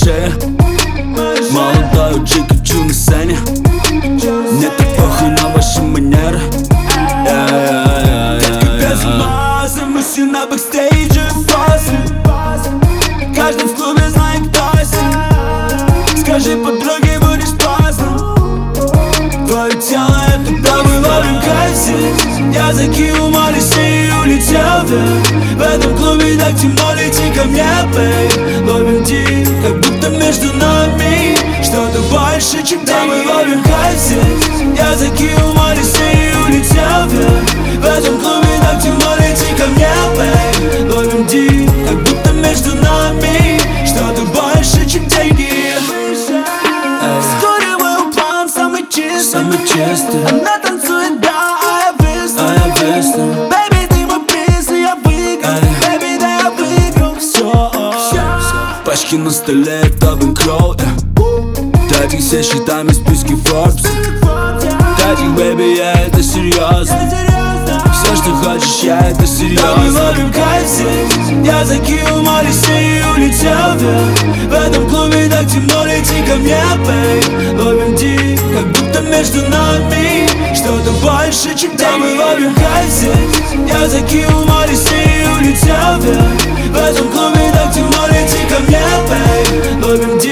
шее. Молодой джик, хочу на сцене. Мне так похуй на ваши манеры. Без массы, мы все на бэкстейдже фазе. Каждый в клубе знает, кто си. Скажи подруге, будешь классно. Твое тело — это когда мы ловим кайф здесь. Я закинул молись и улетел вверх. В этом клубе так темно, лети ко мне, бэй. Ловим дип, как будто между нами что-то больше, чем когда мы ловим кайф здесь. Я закинул молись и улетел вверх. В этом клубе так темно, лети ко мне, бэй. Ловим дип, как будто между нами что-то больше, чем деньги. Вскоре мой план самый чистый. Она танцует, да, а я весну. Baby, ты мой приз, и я выиграл. Baby, да, я выиграл все. Пачки на столе, это бэнкролл. Дайте все счетами списки Forbes. Дайте, baby, я это серьезно. Все, что хочешь, я это серьезно. Мы ловим кайф здесь. Я закинул молись и улетел вверх. В этом клубе так темно, лети ко мне, бэй. Ловим дип, как будто между нами что-то больше, чем когда мы ловим кайф здесь. Я закинул молись и улетел вверх. В этом клубе так темно, лети ко мне, бэй. Ловим дип.